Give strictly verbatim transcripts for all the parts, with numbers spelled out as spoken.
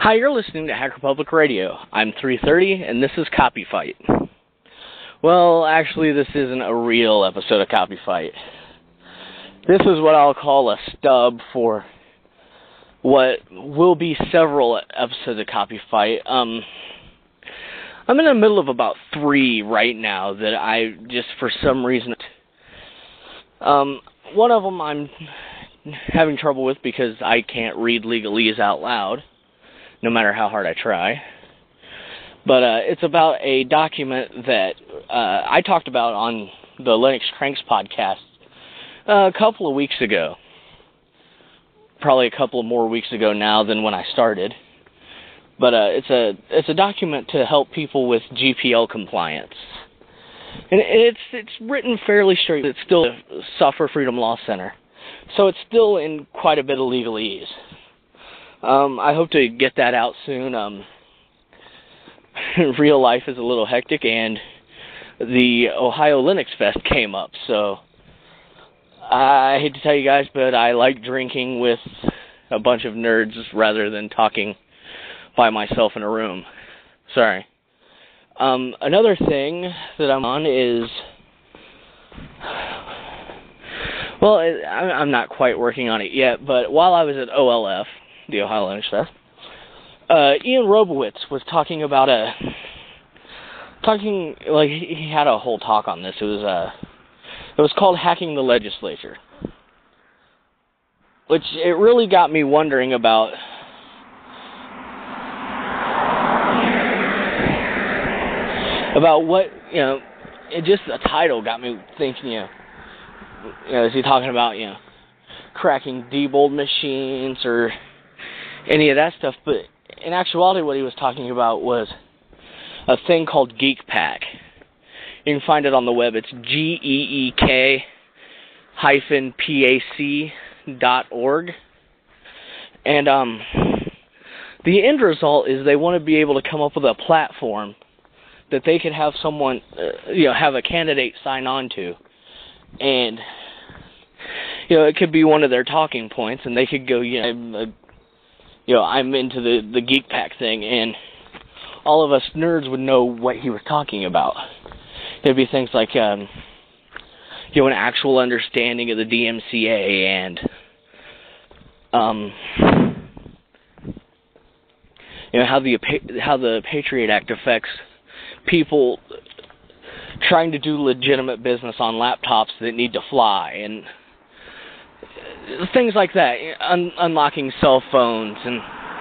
Hi, you're listening to Hacker Public Radio. I'm three thirty, and this is Copy Fight. Well, actually, this isn't a real episode of Copy Fight. This is what I'll call a stub for what will be several episodes of Copy Fight. Um, I'm in the middle of about three right now that I just, for some reason... Um, one of them I'm having trouble with because I can't read legalese out loud, no matter how hard I try. But uh, it's about a document that uh, I talked about on the Linux Cranks podcast uh, a couple of weeks ago. Probably a couple of more weeks ago now than when I started. But uh, it's a it's a document to help people with G P L compliance. And it's it's written fairly straight. It's still a Software Freedom Law Center. So it's still in quite a bit of legalese. Um, I hope to get that out soon. Um, real life is a little hectic, and the Ohio Linux Fest came up. So I hate to tell you guys, but I like drinking with a bunch of nerds rather than talking by myself in a room. Sorry. Um, another thing that I'm on is, well, I'm not quite working on it yet, but while I was at O L F, the Ohio Linux Fest, uh, Ian Robowitz was talking about a, talking, like, he had a whole talk on this. It was, uh, it was called Hacking the Legislature, which it really got me wondering about about what, you know, it just, the title got me thinking, you know, you know, is he talking about, you know, cracking Diebold machines or any of that stuff? But in actuality, what he was talking about was a thing called GeekPack. You can find it on the web. It's G E E K hyphen P A C dot org. And um, the end result is they want to be able to come up with a platform that they could have someone, uh, you know, have a candidate sign on to. And, you know, it could be one of their talking points, and they could go, you know, I'm, uh, you know, I'm into the, the GeekPack thing, and all of us nerds would know what he was talking about. There'd be things like, um, you know, an actual understanding of the D M C A and, um, you know, how the how the Patriot Act affects people trying to do legitimate business on laptops that need to fly, and things like that, Un- unlocking cell phones and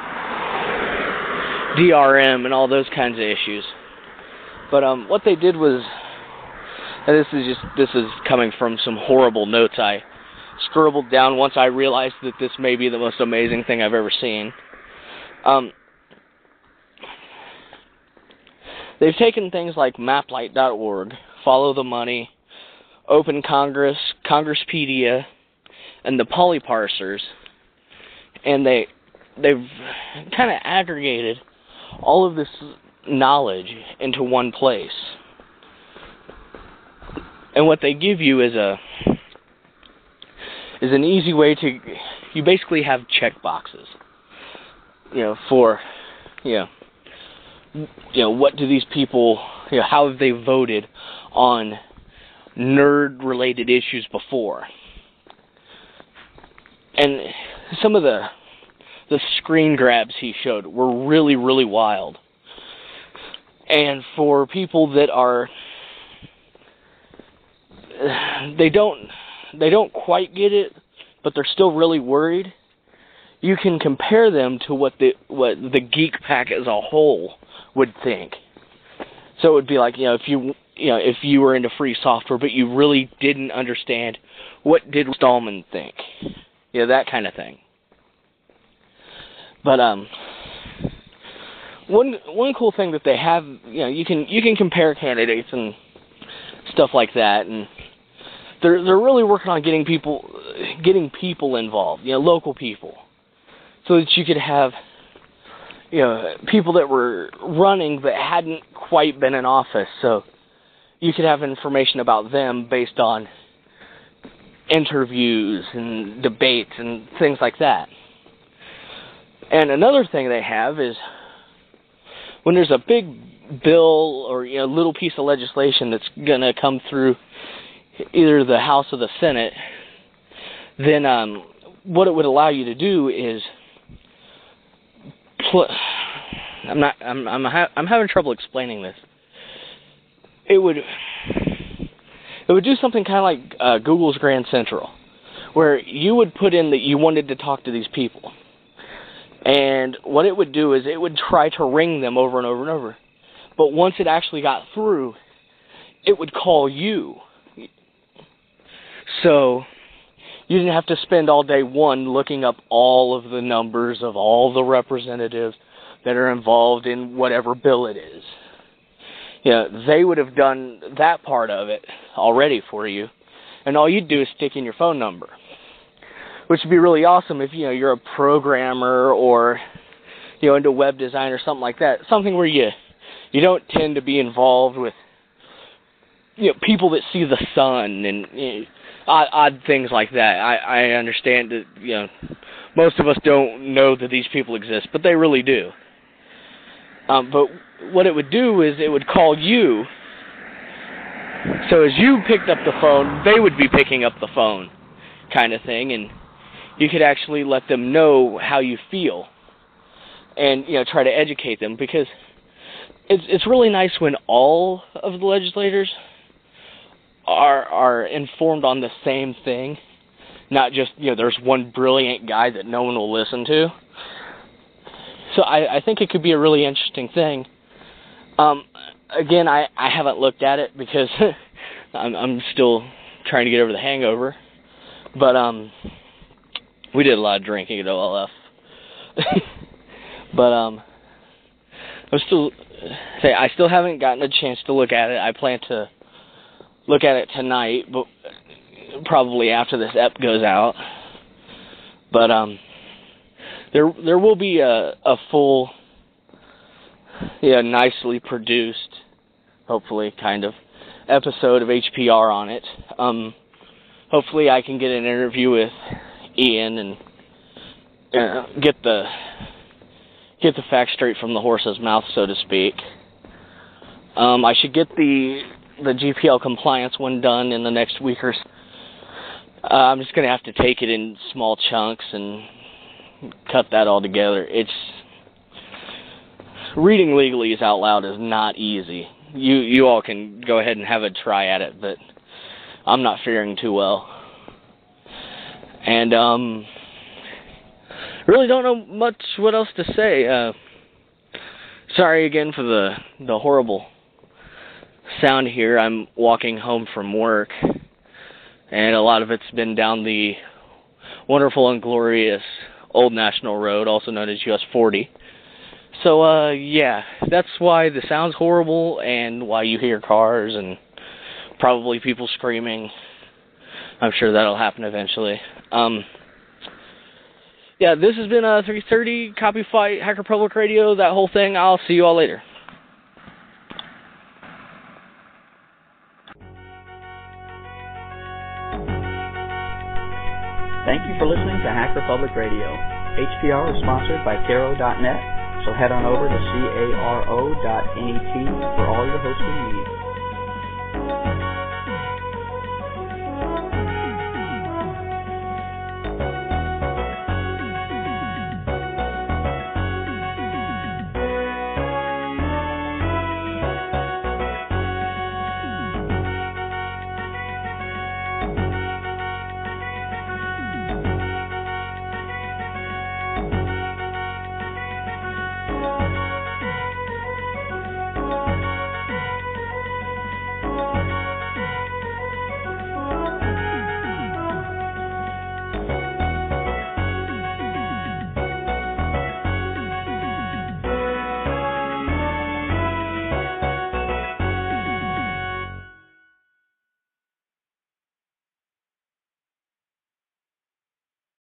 D R M and all those kinds of issues. But um, what they did was, and this is just this is coming from some horrible notes I scribbled down once I realized that this may be the most amazing thing I've ever seen. Um, They've taken things like maplight dot org, Follow the Money, Open Congress, Congresspedia, and the Polyparsers, and they, they've kind of aggregated all of this knowledge into one place. And what they give you is a is an easy way to, you basically have check boxes, you know, for, you know, you know, what do these people, you know, how have they voted on nerd-related issues before? And some of the the screen grabs he showed were really, really wild. And for people that are, they don't, they don't quite get it, but they're still really worried, you can compare them to what the what the GeekPack as a whole would think. So it would be like, you know, if you you know if you were into free software, but you really didn't understand what did Stallman think, you know, that kind of thing. But um, one one cool thing that they have, you know, you can you can compare candidates and stuff like that, and they're they're really working on getting people getting people involved, you know, local people, so that you could have, you know, people that were running that hadn't quite been in office, so you could have information about them based on interviews and debates and things like that. And another thing they have is when there's a big bill or, you know, little piece of legislation that's going to come through either the House or the Senate, then um, what it would allow you to do is pl- I'm not I'm I'm ha- I'm having trouble explaining this. It would it would do something kind of like uh, Google's Grand Central, where you would put in that you wanted to talk to these people. And what it would do is it would try to ring them over and over and over. But once it actually got through, it would call you. So you didn't have to spend all day, one, looking up all of the numbers of all the representatives that are involved in whatever bill it is. You know, they would have done that part of it already for you. And all you'd do is stick in your phone number, which would be really awesome if, you know, you're a programmer or, you know, into web design or something like that. Something where you you don't tend to be involved with, you know, people that see the sun and, you know, odd, odd things like that. I, I understand that, you know, most of us don't know that these people exist, but they really do. Um, but what it would do is it would call you. So as you picked up the phone, they would be picking up the phone, kind of thing, and you could actually let them know how you feel and, you know, try to educate them, because it's it's really nice when all of the legislators are are informed on the same thing, not just, you know, there's one brilliant guy that no one will listen to. So I, I think it could be a really interesting thing. Um, again, I, I haven't looked at it because I'm I'm still trying to get over the hangover, but um. We did a lot of drinking at O L F. But um I'm still say I still haven't gotten a chance to look at it. I plan to look at it tonight, but probably after this ep goes out. But um there there will be a a full, yeah, nicely produced, hopefully, kind of episode of H P R on it. Um hopefully I can get an interview with Ian and uh, get the get the facts straight from the horse's mouth, so to speak. Um, I should get the the G P L compliance one done in the next week or so. Uh, I'm just going to have to take it in small chunks and cut that all together. It's reading legalese out loud is not easy. You you all can go ahead and have a try at it, but I'm not faring too well. And, um, really don't know much what else to say. Uh, sorry again for the, the horrible sound here. I'm walking home from work, and a lot of it's been down the wonderful and glorious Old National Road, also known as U S forty. So, uh, yeah, that's why the sound's horrible and why you hear cars and probably people screaming. I'm sure that'll happen eventually. Um, yeah, this has been uh, three thirty, Copy Fight, Hacker Public Radio, that whole thing. I'll see you all later. Thank you for listening to Hacker Public Radio. H P R is sponsored by Caro dot net, so head on over to caro dot net for all your hosting needs.